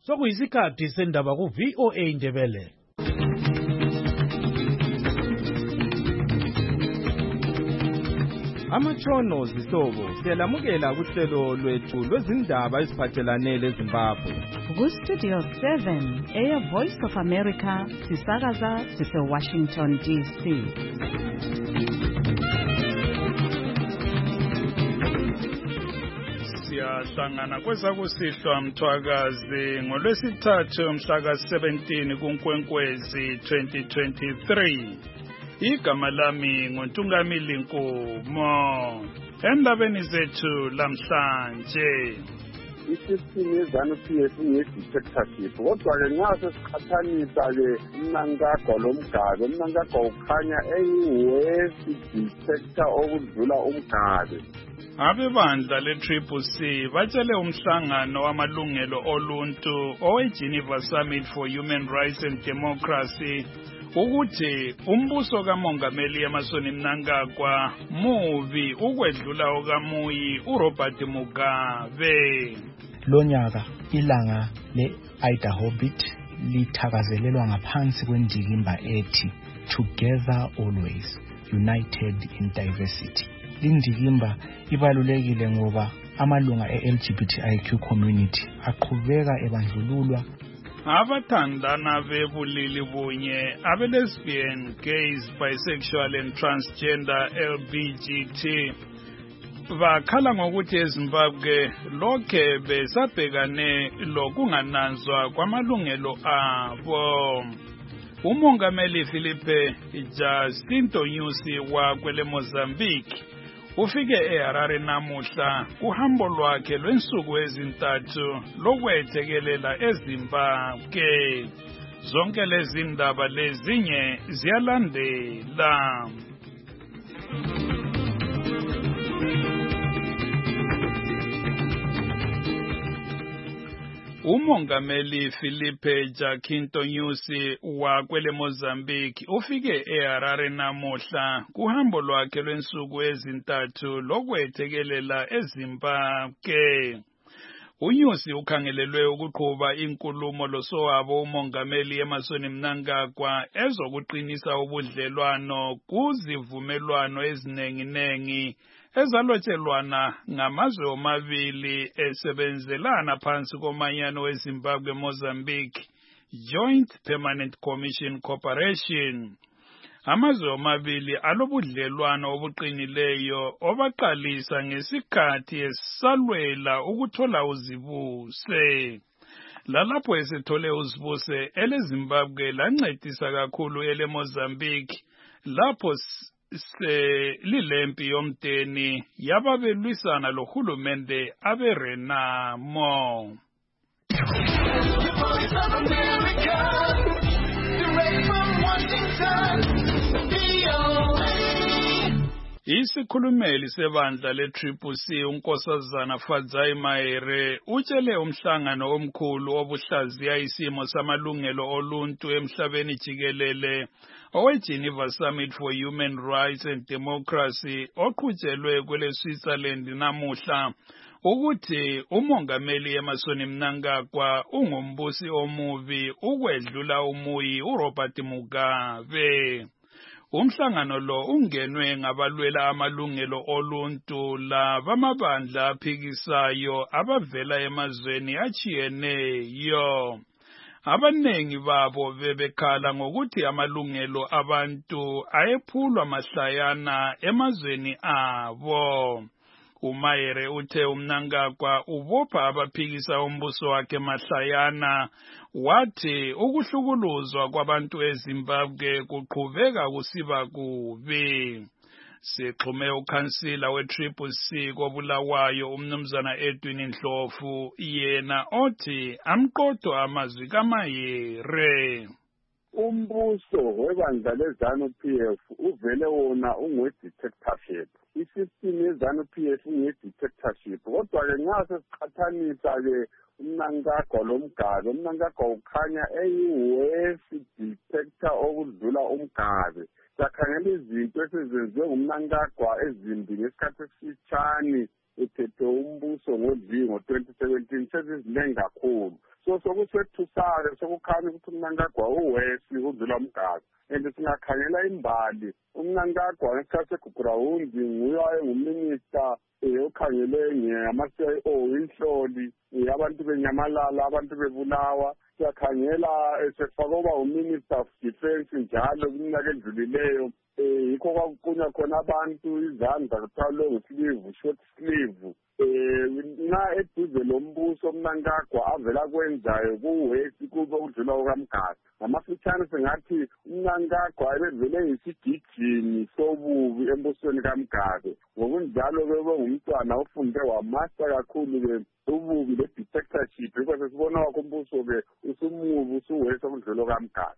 Sokuyisikhathi sendaba ku VOA Indebele. Amatshono zihlobo siyalamukela kuhlelo lwethu lwezindaba eziphathelane leZimbabwe. Ku Studio 7 Air Voice of America sisakaza sise Washington DC. Siyahlangana kwezakusihlwa mthwakazi ngolwesithathu mhla 17 kuNkwenkwezi 2023. Igama lami nguNtungamili Nkomo. Endabeni zethu lamhlanje, isystem yeZANU-PF ngedictatorship, kodwa-ke nxa sesiqhathanisa-ke umnankagwa lomgabe, umnankagwa ukhanya eyi-worst dictator okudlula umgabe. abebandla le-CCC batshele umhlangano wamalungelo oluntu owe-Geneva Summit for Human Rights and Democracy ukuthi umbuso kamongameli Emmerson Mnangagwa mubi ukwedlula okamuyi uRobert Mugabe. Lonyaka ilanga le-Ida Hobbit lithakazelelwa ngaphansi kwendikimba ethi Together Always, United in Diversity. Lindikimba ibalulekile ngoba amalunga e-LGBTIQ community aqhubeka ebandlululwa. Abathandana bebulili bunye, abe-lesbian, gays, bisexual and transgender LBGT bakhala ngokuthi eZimbabwe lokhe besabhekane lokungananzwa kwamalungelo abo. Umongameli Filipe Jacinto Nyusi wakwele Mozambique ufike eHarare namuhla kuhambo lwakhe lwensuku ezintathu lokwethekelela eZimbabwe. Zonke lezi ndaba lezinye ziyalandela. Umongameli Filipe Jacinto Nyusi wakwele Mozambique ufike eHarare namuhla kuhambo lwakhe lwensuku ezintathu lokwethekelela eZimbabwe. uNyusi ukhangelelwe ukuqhuba inkulumo losowabo umongameli Emmerson Mnangagwa ezokuqinisa ubudlelwano kuzivumelwano ezinenginengi ezalotshelwana ngamazwe omabili esebenzelana phansi komanyano weZimbabwe Mozambique Joint Permanent Commission Corporation. Amazwe omabili alobudlelwano obuqinileyo obaqalisa ngesikhathi esalwela ukuthola uzibuse. Lalapho esethole uzibuse eleZimbabwe lancedisa kakhulu eleMozambique lapho lilempi yomdeni yababelwisana lohulumende abeRenamo. Isikhulumeli sebandla le-CCC uNkosazana Fadzai Mahere utshele umhlangano omkhulu obuhlaziya isimo samalungelo oluntu emhlabeni jikelele owe-Geneva Summit for Human Rights and Democracy oqhutshelwe kwele Switzerland namuhla ukuthi umongameli Emmerson Mnangagwa ungumbusi omubi ukwedlula umuyi uRobert Mugabe. Umhlangano lo ungenwe ngabalwela amalungelo oluntu labamabandla aphikisayo abavela emazweni achiyeneyo. Abanengi babo bebekhala ngokuthi amalungelo abantu ayephulwa mahlayana emazweni abo. uMahere uthe uMnangagwa ubopha abaphikisa umbuso wakhe mahlayana wathi ukuhlukuluzwa kwabantu eZimbabwe kuqhubeka kusiba kubi. Sixhume ukhansila we-CCC koBulawayo umnumzana Edwin Ndlovu yena othi amqodo amazwi kaMahere. Umbuso webandla leZANU-PF uvele wona ungwe-dictatorship. Isystem yeZANU-PF ungwe-dictatorship. Kodwa-ke nxa sesiqhathanisa-ke umnankagwa lomgabe, umnankagwa ukhanya eyi-worst dictator okudlula umgabe. Sakhangela izinto esezenziwe ngumnankagwa ezimbi ngesikhathi esifitshane ethethe umbuso ngo-2017 sezizinengi kakhulu. So so sokusethu-ke sokukhanya ukuthi uMnangagwa uwesi udlula umgaqo and singakhangela imbali uMnangagwa ngesikhathi segugrawundi nguye wayenguminista okhangele ngama-CIO inhloli abantu benyamalala abantu bebulawa siyakhangela sefaka uMinister of Defence njalo kuminyaka edlulileyo yikho kwakuqunywa khona abantu izandla kuthiwa long sleeve short sleeve na eduze lombuso uMnangagwa avela kwenzayo kuwesi kube udlula ukamgaqo ngamafitshane singathi uMnangagwa ebevele yisigijimi sobubi embusweni kamgaqo ngokunjalo bebe ngumntwana ofunde wamaster kakhulu-ke ububi le-dictatorship yikho sesibona wakho umbuso-ke usumubi usuwesi okudlula kamgaqo.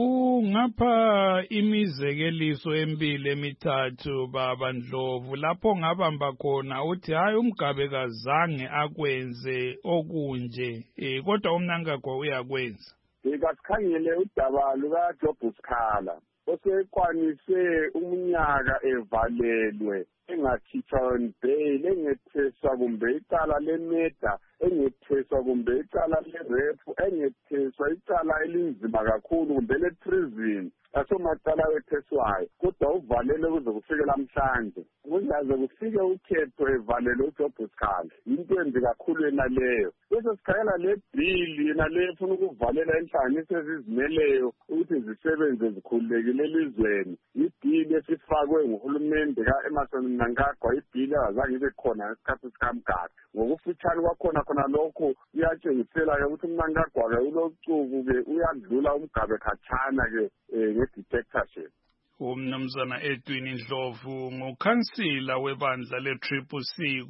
Ungapha imizekeliso emibili emithathu baba Ndlovu lapho ngabamba khona uthi hayi uMgabe kazange akwenze okunje kodwa uMnangagwa uyakwenza. Kasikhangele udaba lukaJob Sikhala osekwanise umnyaka evalelwe engakhitshwa bail engetheswa kumbe icala lemeda engetheswa kumbe icala lerepu engetheswa icala elinzima kakhulu kumbe le-treason asomacala wetheswayo kodwa uvalele kuze kufike namhlanje kungaze kufike ukhetho evalele uJob Sikhala into embi kakhulu yenaleyo bese sikhangela le bhili yenaleyo efuna ukuvalela inhlanganiso ezizimeleyo ukuthi zisebenze zikhululekile elizweni ibhili esifakwe nguhulumende ka-Emmerson Mnangagwa ibhili azange ibe khona ngesikhathi sikamgaqo ngokufitshane kwakhona khona lokho iyatshengisela-ke ukuthi uMnangagwa-ke ulocuku-ke uyadlula uMgabe khatshana-ke nge-dictatorship. Umnumzana Edwin Ndlovu ngukhansila webandla le-CCC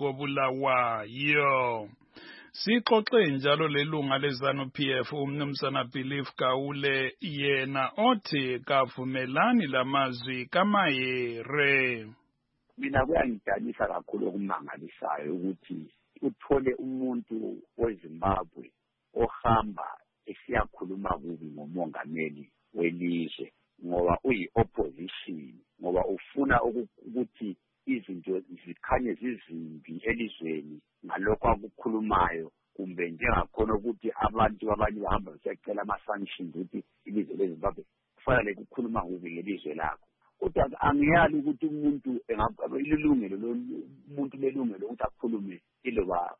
koBulawayo. Sixoxe njalo lelunga leZANU-PF umnumzana Belief Gawule yena othi kavumelani lamazwi kaMayere. Mina kuyangidanisa kakhulu okumangalisayo ukuthi uthole umuntu weZimbabwe ohamba esiyakhuluma kubi ngomongameli welizwe ngoba uyi-opposition ngoba ufuna ukuthi izinto zikhanye zizimbi elizweni ngalokho akukhulumayo kumbe njengakhona ukuthi abantu abanye bahamba besiyacela ama-sanctions ukuthi ilizwe leZimbabwe kufanele kukhuluma kubi ngelizwe lakho kodwa angiyali ukuthi umuntu ilungelo umuntu lelungelo ukuthi akhulume iloba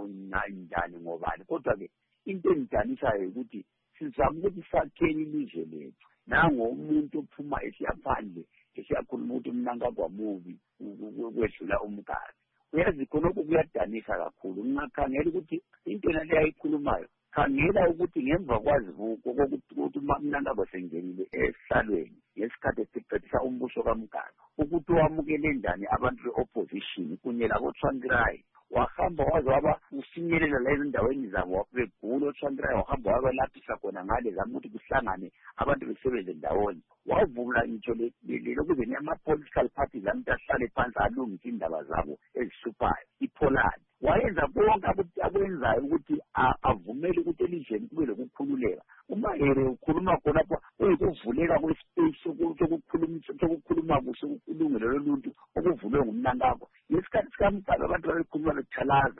njani ngobani kodwa-ke into engidanisayo ukuthi sizama ukuthi sakheni ilizwe lethu nango umuntu ophuma esiyaphandle esiyakhuluma ukuthi uMnangagwa mubi kwedlula umgaqo uyazi khonokho kuyadanisa kakhulu ngingakhangela ukuthi into nale ayikhulumayo khangela ukuthi ngemva kwazivuko ukuthi uMnangagwa sengenile esihlalweni ngesikhathi esiqedisa umbuso kamgaqo ukuthi wamukele njani abantu be-opposition kunye labo-Tsvangirai wahamba waze waba ufinyelela la ezindaweni zabo begula uTsvangirai wahamba wabalaphisa khona ngale zama ukuthi kuhlangane abantu besebenze ndawonye wavula ngitsho lokuze ama-political parties amit ahlale phansi alungise indaba zabo ezihluphayo iPoland wayenza konke akwenzayo ukuthi avumele ukuthi elizweni kube lokukhululeka uMayere ukhuluma khonapho kuyikuvuleka kwespace sokukhuluma kuhle ilungelo loluntu okuvulwe nguMnangagwa ngesikhathi sikamgaqo abantu babekhuluma bethalaza.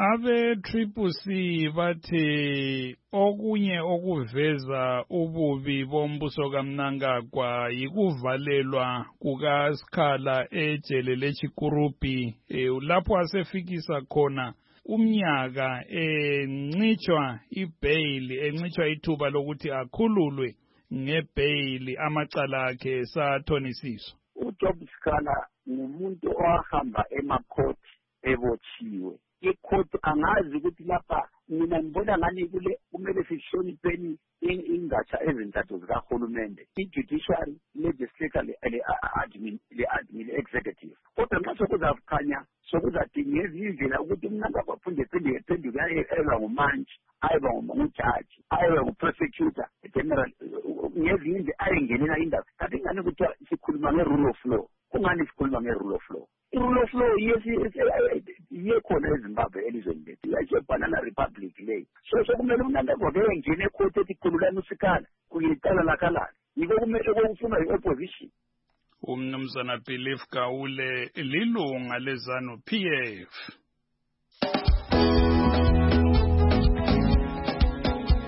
Abe-CCC bathi okunye okuveza ububi bombuso kaMnangagwa yikuvalelwa kukaSikhala ejele leChikurupi lapho asefikisa khona umnyaka encitshwa ibhayili encitshwa ithuba lokuthi akhululwe ngebhayili amacala akhe sathonisiswa. uJob Sikhala ngumuntu owahamba emakhoti ebotshiwe ikhoti angazi ukuthi lapha mina ngibona ngani kumele sihlonipheni ingatsha ezintathu zikahulumende i-judiciary, legislature, le-admin executive kodwa nxa sokuzakhanya sokuzadingeza indlela ukuthi uMnangagwa aphenduke ayeba ngumantshi ayeba ngujaji ayeba nguprosecutor general ngezinye indlela ayengenela indaba kanti ingani kuthiwa sikhuluma nge-rule of law kungani sikhuluma nge-rule of law i-rule of law yiye khona eZimbabwe elizweni lethu yayise-banana republic leyo so kumele uMnangagwa ngene ekhoti ethi khululani uSikhala kuyicala lakhalala yiko kumele kokufuna i-opposition. Umnumzana Belief Gawule lilunga leZANU-PF.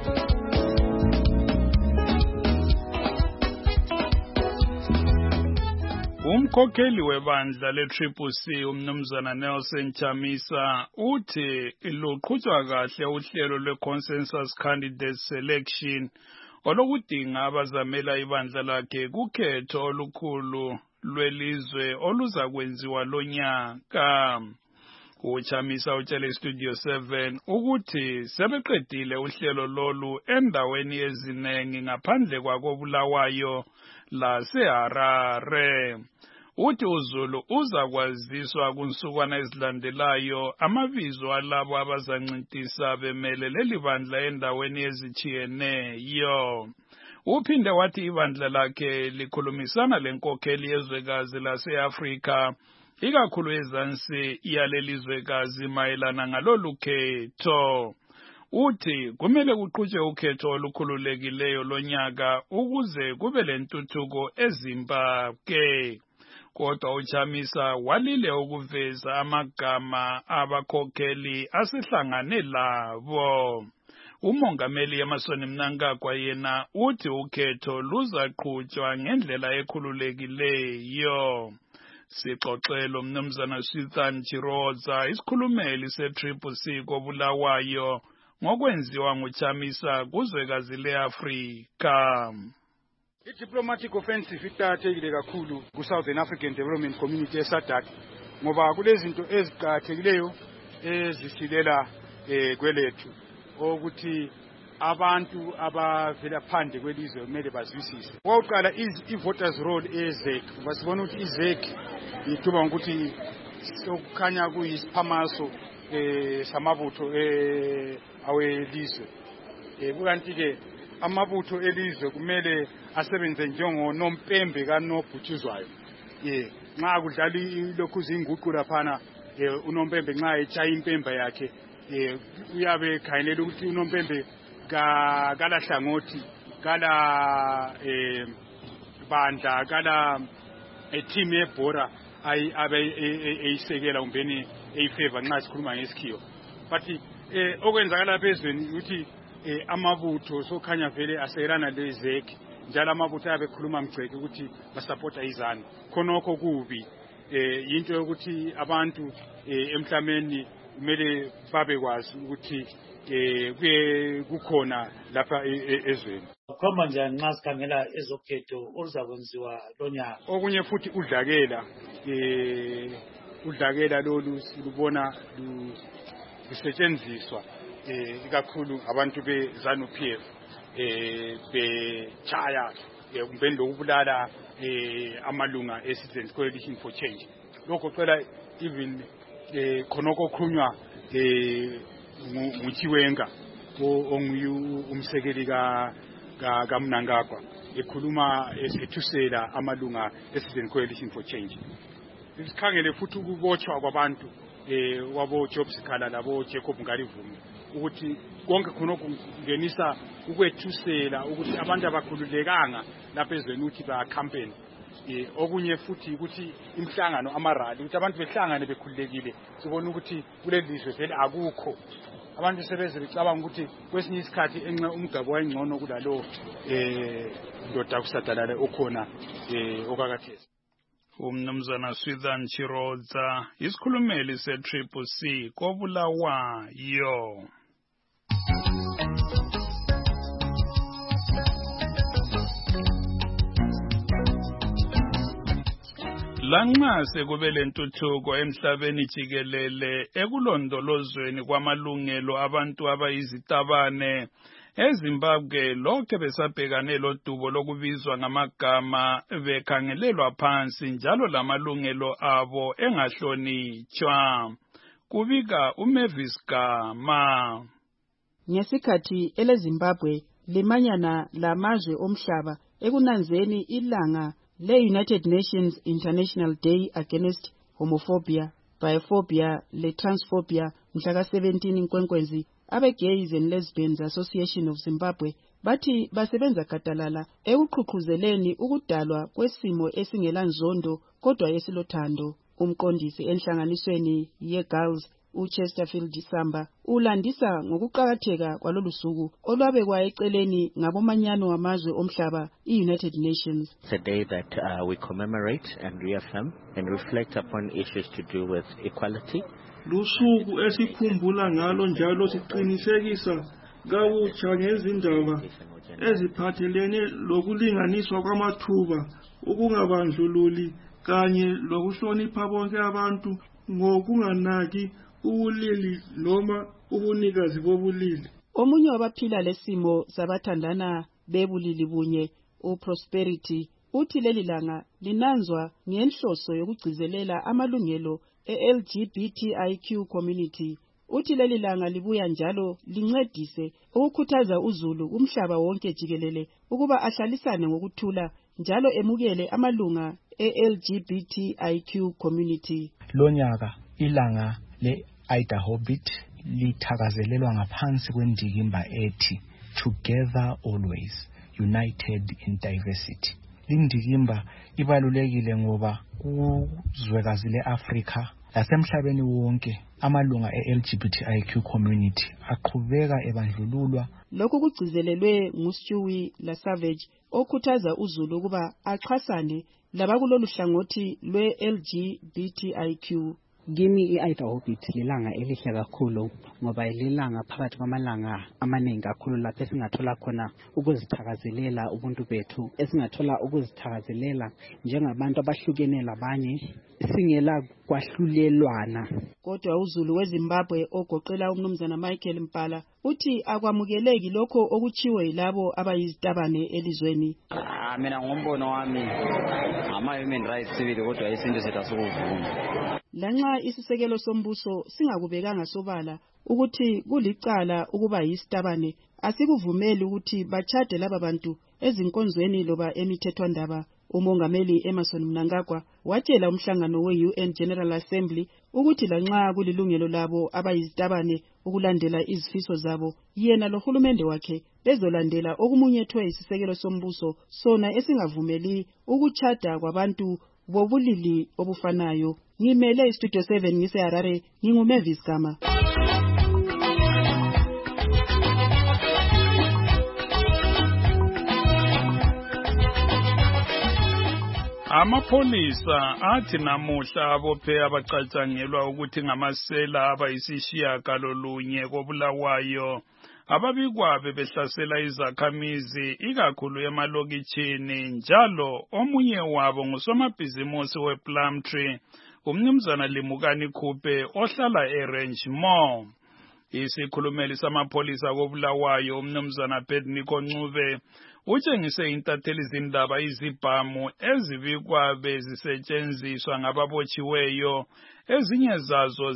Umkhokheli webandla le-Triple C umnumzana Nelson Chamisa uthi luqhutshwa kahle uhlelo lwe-Consensus Candidate Selection olokudinga abazamela ibandla lakhe kukhetho olukhulu lwelizwe oluza kwenziwa lonyaka. UChamisa utshele Studio 7 ukuthi sebeqedile uhlelo lolu endaweni eziningi ngaphandle kwakoBulawayo laseHarare. Uthi uZulu uzakwaziswa kunsukwana ezilandelayo amabizo alabo abazancintisa bemele leli bandla endaweni ezijiyeneyo. Uphinde wathi ibandla lakhe likhulumisana lenkokheli yezwekazi lase-Afrika ikakhulu ezansi yalelizwekazi mayelana ngalolu khetho. Uthi kumele kuqhutshwe ukhetho olukhululekileyo lonyaka ukuze kube lentuthuko eZimbabwe. Kodwa uChamisa walile ukuveza amagama abakhokheli asihlangane labo. Umongameli Emmerson Mnangagwa yena uthi ukhetho luzaqhutshwa ngendlela ekhululekileyo. Sixoxelo mnumzana Swithan Chiroza isikhulumeli se-Triple C koBulawayo ngokwenziwa nguChamisa kuzwekazi le-Afrika. I-diplomatic offensive iqakathekile kakhulu ku-Southern African Development Community eSADC ngoba kulezinto eziqakathekileyo ezisilela kwelethu ukuthi abantu abavela phandle kwelizwe kumele bazwisise. Okokuqala i-voters roll eZEC basibona ukuthi iZEC ithuba ukuthi sokukhanya kuyisiphamaso samabutho awelizwe. Kukanti-ke amabutho elizwe kumele asebenze njengonompembe kaNobhutshuzwayo. Nxa kudlala lokhu zinguqu laphana unompembe nxa etshaya impembe yakhe uyabe ekhangelela ukuthi unompembe kala hlangothi kala bandla kala team yebhora abe eyisekela umbeni eyifavor nxa sikhuluma ngesikhiwa. But okwenzakala phezweni ukuthi amabutho sokhanya vele asekelana leZEC njalo amabutho ayabe ekhuluma mgceke ukuthi basupporta izanu. Khonokho kubi into yokuthi abantu emhlameni kumele babekwazi ukuthi kukhona lapha ezweni. Ukhomba njani nxa sikhangela ezokhetho oluzakwenziwa lonyaka? Okunye futhi udlakela lolu silubona lusetshenziswa ikakhulu abantu beZANU-PF bechaya kumbeni lokubulala amalunga e-Citizens Coalition for Change. Lokho cela even khonoko khulunywa nguChiwenga umsekeli kaMnangagwa ekhuluma esethusela amalunga e-Citizens Coalition for Change. Sikhangele futhi ukubotshwa kwabantu wabo-Job Sikhala labo-Jacob Ngalivumi ukuthi konke khonokho kungenisa ukwethusela ukuthi abantu abakhululekanga lapha ezweni ukuthi ba-campaign. Okunye futhi ukuthi imihlangano amarali ukuthi abantu behlangane bekhululekile sibona ukuthi kuleli lizwe vele akukho abantu sebeze becabanga ukuthi kwesinye isikhathi umgabo wayengcono kulalo ndoda kusadalala okhona okakathesi. Umnumzana Swithan Chiroza isikhulumeli se-Triple C koBulawayo. Lanxa sekube lentuthuko emhlabeni jikelele ekulondolozweni kwamalungelo abantu abayizitabane eZimbabwe lokho besabhekane lodubo lokubizwa ngamagama bekhangelelwa phansi njalo lamalungelo abo engahlonitshwa. Kubika uMavis Gama. Ngesikhathi eleZimbabwe limanyana lamazwe omhlaba ekunanzeni ilanga le-United Nations International Day Against Homophobia, Biphobia le-Transphobia mhlaka 17 Nkwenkwezi, abe-Gays and Lesbians Association of Zimbabwe bathi basebenza gadalala ekuqhuqhuzeleni ukudalwa kwesimo esingelanzondo kodwa esilothando. Umqondisi enhlanganisweni ye-Girls uChesterfield Samba ulandisa ngokuqakatheka kwalolu suku olwabekwa eceleni ngabomanyano wamazwe omhlaba i-United Nations. It's a day that we commemorate and reaffirm and reflect upon issues to do with equality. Lusuku esikhumbula ngalo njalo siqinisekisa kabutsha ngezindaba eziphathelene lokulinganiswa kwamathuba, ukungabandlululi kanye lokuhlonipha bonke abantu ngokunganaki ubulili noma ubunikazi bobulili. Omunye wabaphila lesimo sabathandana bebulili bunye, uProsperity, uthi leli langa linanzwa ngenhloso yokugcizelela amalungelo e-LGBTIQ community. Uthi leli langa libuya njalo lincedise ukukhuthaza uzulu kumhlaba wonke jikelele ukuba ahlalisane ngokuthula njalo emukele amalunga e-LGBTIQ community. Lonyaka ilanga le-Idaho Beat lithakazelelwa ngaphansi kwendikimba ethi Together Always, United in Diversity. Lindikimba ibalulekile ngoba kuzwekazi le-Afrika lasemhlabeni wonke amalunga e-LGBTIQ community aqhubeka ebandlululwa. Lokhu kugcizelelwe nguStewie LaSavage okhuthaza uzulu ukuba axhasane labakulolu hlangothi lwe-LGBTIQ. Kimi i-Idaho Beat lilanga elihle kakhulu ngoba lilanga phakathi kwamalanga amaningi kakhulu lapho esingathola khona ukuzithakazelela ubuntu bethu, esingathola ukuzithakazelela njengabantu abahlukene labanye singela kwahlulelwana. Kodwa uzulu weZimbabwe ogoqela umnumzana Michael Mpala uthi akwamukeleki lokho okuchiwe yilabo abayizitabane elizweni. Mina ngombono wami ama-human rights sibili kodwa isinto sethu asikuvuma. Lanxa isisekelo sombuso singakubekanga sobala ukuthi kulicala ukuba yisitabane, asikuvumeli ukuthi bachade laba bantu ezinkonzweni loba emithethwandaba. Umongameli Emmerson Mnangagwa watshela umhlangano we-UN General Assembly ukuthi lanxa kulilungelo labo abayizitabane ukulandela izifiso zabo, yena lohulumende wakhe bezolandela okumunyethwe isisekelo sombuso sona esingavumeli ukuchada kwabantu bobulili obufanayo. Ngimele iStudio 7 ngise Harare, nginguMavis Gama. Amapholisa athi namuhla abophe abacatshangelwa ukuthi ngamasela abayisishiyagalolunye koBulawayo ababikwa bebehlasela izakhamizi ikakhulu emalokitshini, njalo omunye wabo ngusomabhizimusi wePlumtree umnumzana Limukani Khuphe ohlala eRange Mall. Isikhulumeli samapholisa koBulawayo umnumzana Bedniko Ncube utshengise intatheli izindaba izibhamu ezibikwa bezisetshenziswa ngababotshiweyo, ezinye zazo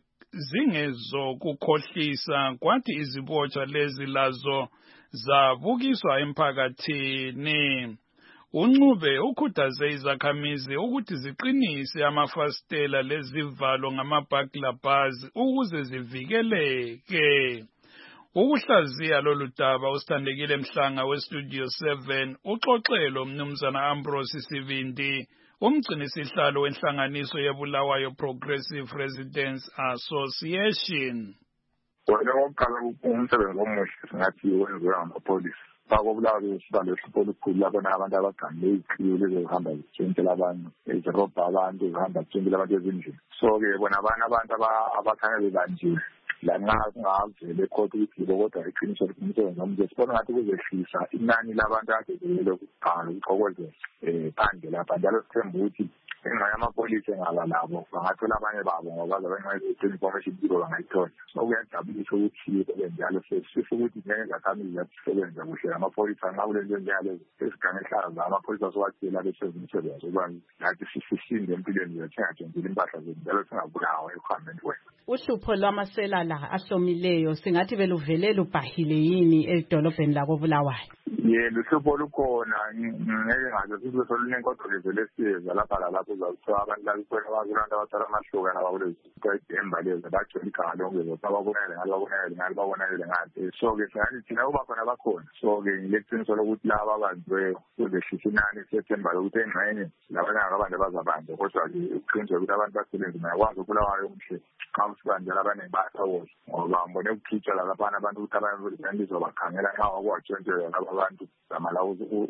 zingezokukhohlisa, kwathi izibotshwa lezi lazo zabukiswa emphakathini. Uncube ukhuthaze izakhamizi ukuthi ziqinise amafasitela lezivalo ngama-burglar bars ukuze zivikeleke. Ukuhlaziya lolu daba usithandekile Mhlanga weStudio 7 uxoxelo umnumzana Ambrose Sibindi, umgcinisihlalo wenhlanganiso yeBulawayo Progressive Residents Association. Wena oqala umsebenzi omuhle singathi wenziwe ngamapholisa. BakoBulawayo sibalo ihlupho olukhulu labona abantu abagambe iziqiyo lezohamba zitshentshela abantu, ezirobha abantu, ezihamba zitshentshela abantu ezindlini. So-ke bona abantu abakhanya bebanjiwe lanxa kungavele ekhotha ukuthi kodwa iqiniso umsebenzi omuhle. Sibona ngathi kuzehlisa inani labantu abazelele ukuqala ukuxokozela phandle lapha, njalo sithemba ukuthi ngenxa yamapholisa engaba labo bangathola abanye babo ngoba abanye information bureau bangayithola. So kuyajabulisa ukuthi njalo sifisa ukuthi njengezakhamizi zisebenze kuhle amapholisa nxa kulento njalo esiganga ehlaza amapholisa sowathela besenza umsebenzi ukuba nathi sisinde empilweni zethu singatshentseli impahla zethu njalo singabulawa ekuhambeni kwethu. Uhlupho lwamasela la ahlomileyo singathi beluvele lubhahile yini edolobheni lakoBulawayo? Yebo, uhlupho lukhona, ngeke ngaze sibe solunenkodolezelo lesiyeza lapha lalapho uzawuthiwa abantu lakulantu abatsala amahluka nabakulezidemba lezi bajona igama lonke babonakele ngale. So-ke singathi thina kuba khona bakhona. So-ke ngileqiniso lokuthi laba abanziweyo kuzehlisa inani sethemba lokuthi engxenye labanye abantu abazabanjwa, kodwa-ke uqiniseke ukuthi abantu basebenzi bayakwazi ukubulawayo umhle xa usibanjela abaningi bayasawoza ngoba mbone ukukhitshwa laphana abantu ukuthi abantu bakhangela nxa wakwatshentshelwa laba abantu zamala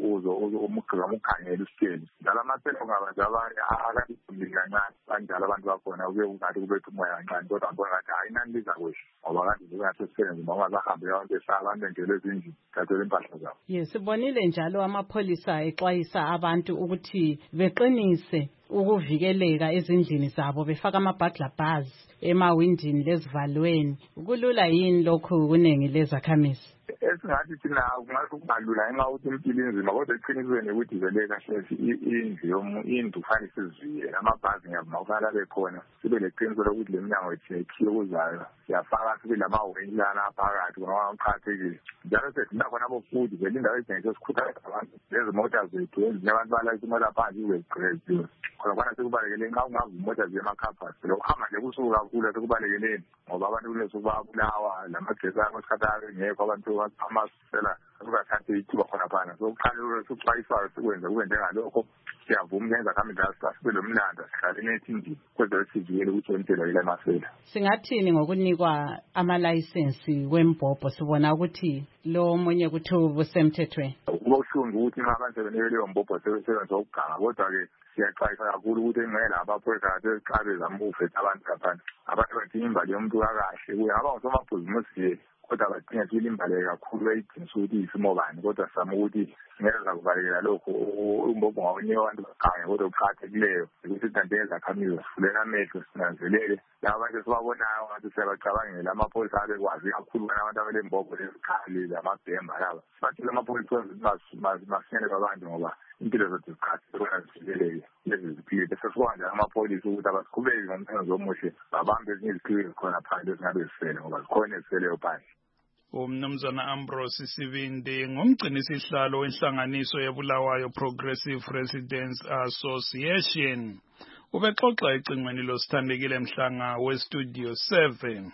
ukhangela isiteli njalo amaselo ngabantu abanye akadibuliki kancane banjalo abantu bakhona kuye kungathi kubetha umoya kancane, kodwa ngibona ngathi hayi inani liza kwehla ngoba kade zingasesebenzi noma bahambe abantu esaba abantu engele ezindlini thathela impahla zabo. Yes, sibonile njalo amapholisa exwayisa abantu ukuthi beqinise ukuvikeleka ezindlini zabo befaka ama-burglar bars emawindini lezivalweni. Kulula yini lokhu kunengi lezakhamizi? Esingathi thina kungathi kungalula ngenxa yokuthi impilo inzima, kodwa eqinisweni ukuthi vele kahle indlu kufanele sizivikele. Amabhasi ngiyavuma abe khona, sibe leqiniso lokuthi le minyango yethu yakhiwe kuzayo siyafaka, sibe lamawindi lana phakathi ngoba kuqakathekile. Njalo sethi nakhona abofuthi vele indawo ezinhle sikhuthaza abantu lezi mota zethu ezinye abantu balayisa imota phansi iwezigreziwe khona sekubalekele nxa ungava imota ziyemakhapasi lokuhamba nje kusuku kakhulu sekubalekeleni ngoba abantu kulesuku babulawa lamagesi abo esikhathi ngekho abantu amasela ukathathe ithuba khona phana. So kuqala sokuxwayiswayo sikwenze kube njengalokho siyavuma ngenza khambi sibe lomlando sihlale nethi kwenzela sivikele ukuthi wentela ile masela. Singathini ngokunikwa amalayisensi wembhobho? Sibona ukuthi lo omunye kuthi ubusemthethweni. Kubuhlungu ukuthi nxa abantu sebenike leyo mbhobho sebenza ukuganga, kodwa-ke siyaxwayisa kakhulu ukuthi engela abaphoyisa xa bezama ukufetha abantu kaphana. Abantu badinga imbali yomuntu kakahle kuye ngaba ngusomabhizimusi kodwa badinga sibili imbaleke kakhulu bayidinisa ukuthi isimo bani, kodwa sizama ukuthi ngeza kubalekela lokho umbhobho ngawunika abantu bakhange, kodwa kuqakathekileyo ukuthi kanti ezakhamizi sifulele amehlo sinanzelele laba bantu sibabonayo ngathi siyabacabangela. Amapholisa abekwazi kakhulu abantu abelembhobho lezikhali zamabhemba laba bathile amapholisa masinyane kwabantu ngoba impilo zethu zikhathele zivikeleke lezi ziphile. Bese sikwazi njalo amapholisa ukuthi abasiqhubeki ngomsebenzi omuhle babambe ezinye iziphili khona phandle ezingabe zisele ngoba zikhona eziseleyo phandle. Umnumzana Ambrose Sibindi ngumgcinisihlalo wenhlanganiso yebulawayo Progressive Residents Association ubexoxa ecingweni losithandekile Mhlanga weStudio 7.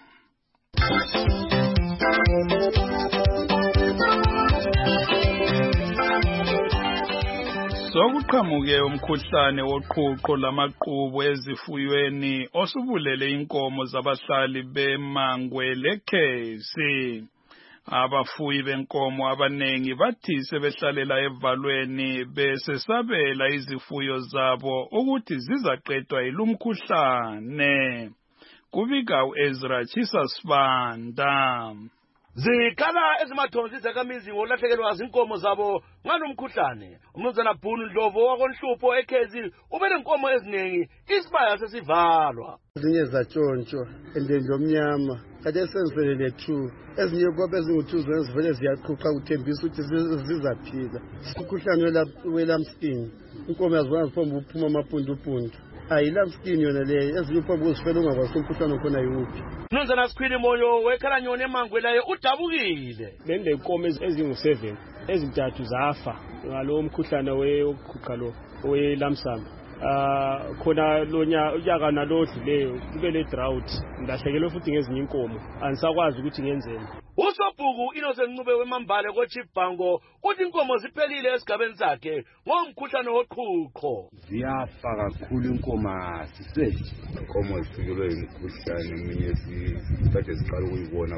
Sokuqhamuke umkhuhlane woqhuqho lamaqhubu ezifuyweni osubulele inkomo zabahlali beMangwe leKhesi. Abafuyi benkomo abanengi bathi sebehlalela evalweni besesabela izifuyo zabo ukuthi zizaqedwa ilumkhuhlane. Kubika uEzra Chisasibanda. Zikhala ezimathonsi izakhamizi ngolahlekelwa zinkomo zabo ngalomkhuhlane. Umnumzana Bhunu Ndlovu wakonhlupho eKhezi ubenenkomo eziningi isibaya sesivalwa. Ezinye zatshontsho endendlo omnyama kade senzelele 2 ezinye kobe ezingu2 zivele ziyaqhuqa uthembisa ukuthi zizaphila. Umkhuhlane welamskin inkomo yazibona ziphomba uphuma amapundu ayilamskin yona leyo ezinye uphomba uzifela ungakwazi umkhuhlane khona yiwuphi. Mnumzana Sikhwili Moyo weKhalanyoni eMangwe laye udabukile. Bende inkomo ezingu7 ezintathu zafa ngalo umkhuhlane weqhuqa lo welamsamba. Khona unyaka nalodluleyo kube le drought ndahlekelwe futhi ngezinye inkomo anisakwazi ukuthi ngenzeni. Usobhuku Innocent Ncube weMambale koChibhango uthi inkomo ziphelile esigabeni sakhe ngomkhuhlane woqhuqho. Ziyafa kakhulu inkomo asisele. Inkomo zifikelwe imikhuhlane eminye sikade siqala ukuyibona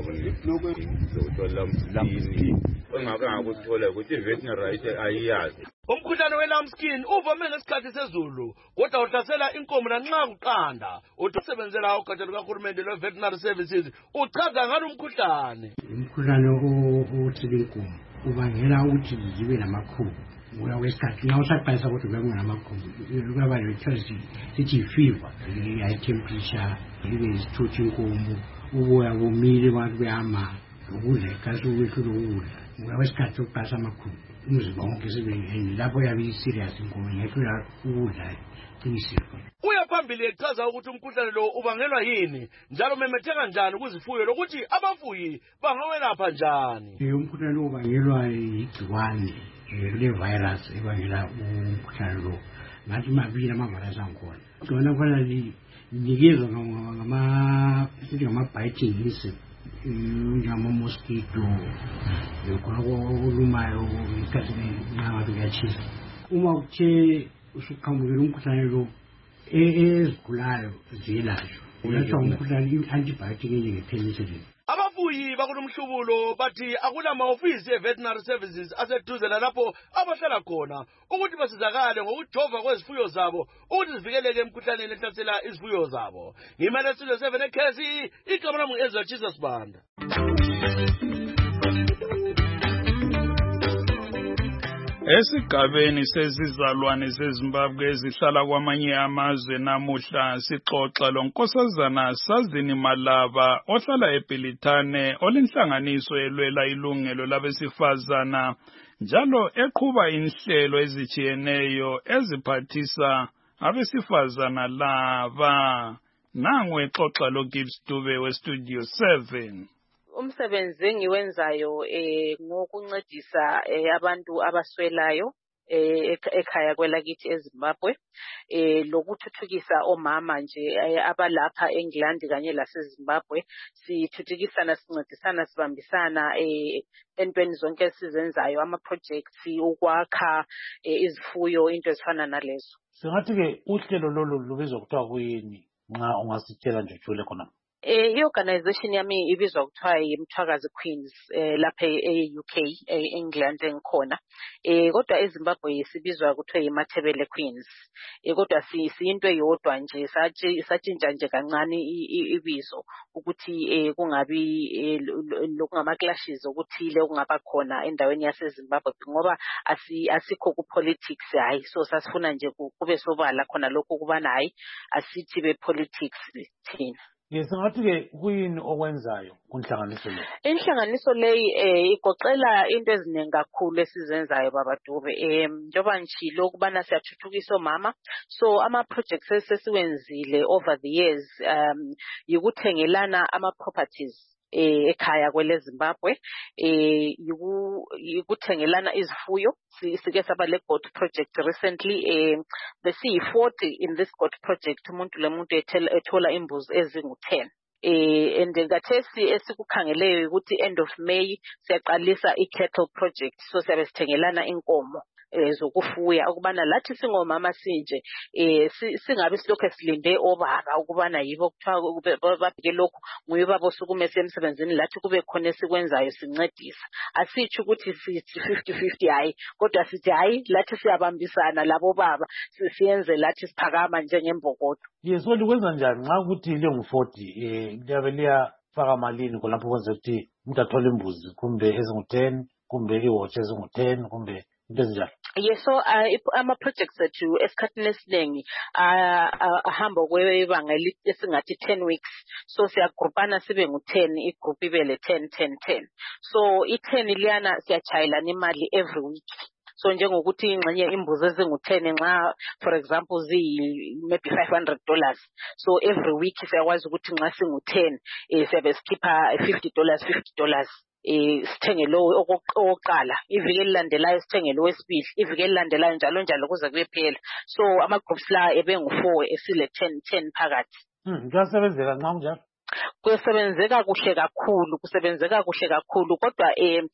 lamskin engake ngakuthola ukuthi veterinary right ayiyazi. Umkhuhlane welamskin uvame ngesikhathi sezulu kodwa uhlasela inkomo lanxa kuqanda. Usebenzela ugatsha lukahulumende lwe-Veterinary Services uchaza ngalo umkhuhlane. Umkhuhlane othile inkomo ubangela ukuthi zibe namakhubu. Ngoba wesikhathi nxa usaqalisa ukuthi ube namakhulu kuyaba sithi fever, high temperature, ibe isithuthi inkomo, uboya bomile abantu behamba ukudla ikhathi ukwehlula ukudla. Ngoba wesikhathi sokuqalisa amakhulu umzimba wonke sebengeni lapho yabe iserious inkomo ngehlula ukudla inisifo. Uyaphambili echaza ukuthi umkhuhlane lo ubangelwa yini njalo memetheka njani kuzifuyo lokuthi abafuyi bangawelapha njani. Umkhuhlane ubangelwa yigciwane le virus ebangela umkhuhlane lo ngathi mabili amavarashi angikhona khona khona nikezwa ngama-biting insect njengama-mosquito khona olumayo ngesikhathi nangabe kuyatshisa uma kuthe usuqhamukela umkhuhlane lo ezigulayo ziyelashwa ulatshwa ngumkhuhlane i-antibiotic enjenge-penicillin. Abafuyi bakulomhlubulo bathi akunamahhovisi e-veterinary services aseduze lapho abahlala khona ukuthi basizakale ngokujova kwezifuyo zabo ukuthi zivikeleke emkhuhlaneni ehlasela izifuyo zabo. Ngimele Studio 7 eKesi, igama lami Ezra Jesus Banda. Esigabeni sezizalwane zeZimbabwe ezihlala kwamanye amazwe namuhla sixoxa lonkosazana Sazini Malava ohlala eBilitane olinhlanganiso elwela ilungelo labesifazana njalo eqhuba inhlelo ezijiyeneyo eziphathisa abesifazana laba. Nangu exoxa loGibbs Dube weStudio 7. Umsebenzi engiwenzayo ngokuncedisa abantu abaswelayo ekhaya kwelakithi eZimbabwe lokuthuthukisa omama nje abalapha eNgland kanye laseZimbabwe sithuthukisana sincedisana sibambisana entweni zonke esizenzayo ama projects ukwakha izifuyo into ezifana nalezo. Singathi ke uhlelo lolu lubizwa kuthiwa kuyini nxa ungasitshela nje ujule khona? I-organization yami ibizwa kuthiwa yiMthwakazi Queens lapha e-UK e-England engikhona kodwa eZimbabwe sibizwa kuthiwa yiMathebele Queens kodwa siyinto eyodwa nje satshintsha nje kancane ibizo ukuthi kungabi lokungama clashes okuthile okungaba khona endaweni yaseZimbabwe ngoba asikho ku politics hayi so sasifuna nje kube sobala khona lokho kubana hayi asithi be politics thina. Singathi ke kuyini okwenzayo kunhlanganiso le? Inhlanganiso leyi igoqela into eziningi kakhulu esizenzayo baba Dube njoba ngishilo ukubana siyathuthukisa omama so ama projects esesiwenzile over the years yikuthengelana ama properties ekhaya kwele Zimbabwe yikuthengelana izifuyo sike saba le goat project recently besiyi 40 in this goat project umuntu lemuntu ethola imbuzi ezingu10 and ngathesi esikukhangeleyo ukuthi end of May siyaqalisa i-cattle project so siyabe sithengelana inkomo zokufuya ukubana lathi singomama sinje singabe silokho silinde obaba ukubana yibo kuthiwa babheke lokho nguye babo sukume semsebenzini lathi kube khona esikwenzayo sincedisa asithi ukuthi sithi 50-50 hayi kodwa sithi hayi lathi siyabambisana labo baba siyenze lathi siphakama njengembokodo. Yeso likwenza njani nxa ukuthi ile ngu40 liyabe liyafaka malini khonapho kwenza ukuthi umuntu athole imbuzi kumbe ezingu10 kumbe iwotsh ezingu10 kumbe Yes, so ama projects ethu esikhathini esiningi ahamba kwebanga esingathi 10 weeks so siyagrupana sibe ngu10 igroup ibele 10 so i10 liyana siyachayelana imali every week so njengokuthi ingxenye imbuzi ezingu10 nxa for example maybe $500 so every week siyakwazi ukuthi nxa singu10 siyabe sikhipha $50 sithenge lo okoqala iviki elilandelayo sithenge lo wesibili iviki elilandelayo njalo kuze kuphela so ama groups la ebengu4 esile 10 phakathi. Kuyasebenzeka nxa kunjalo? Kusebenzeka kuhle kakhulu kodwa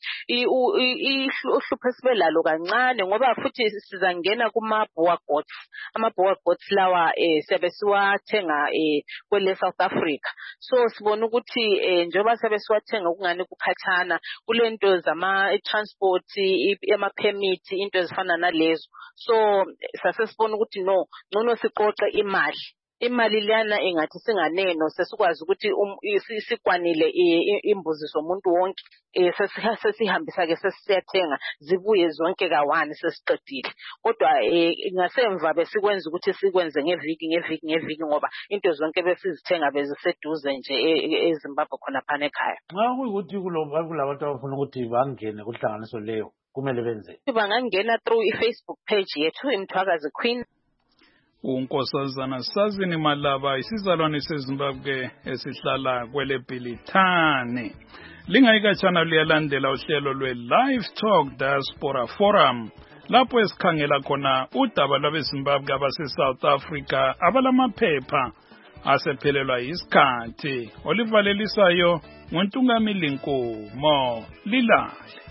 uhlupho esibelalo kancane ngoba futhi sizangena kuma boer goats ama boer goats lawa siyabe siwathenga kwele South Africa so sibona ukuthi njoba siyabe siwathenga ukungani kukhathana kulento zama transport ama permit into ezifana nalezo so sasesibona ukuthi no ngcono siqoqe imali liyana engathi singaneno sesikwazi ukuthi sikwanile imbuzi zomuntu wonke sesihambisa ke sesiyathenga zibuye zonke ka1 sesiqedile kodwa ngasemva besikwenza ukuthi sikwenze ngeviki ngoba into zonke besizithenga beziseduze nje eZimbabwe khona phana ekhaya. Nxa kuyikuthi kulabantu abafuna ukuthi bangene kuhlanganiso leyo kumele benze bangangena through iFacebook page yethu iMthwakazi Queen. Unkosazana Sazini Malava isizalwane seZimbabwe esihlala kwele Bilitane lingayikatshana liyalandela uhlelo lwe Live Talk Diaspora Forum lapho esikhangela khona udaba lwabeZimbabwe abase-South Africa abalamaphepha asephelelwa isikhathi. Olivalelisayo ngoNtungamili Nkomo, Lilale.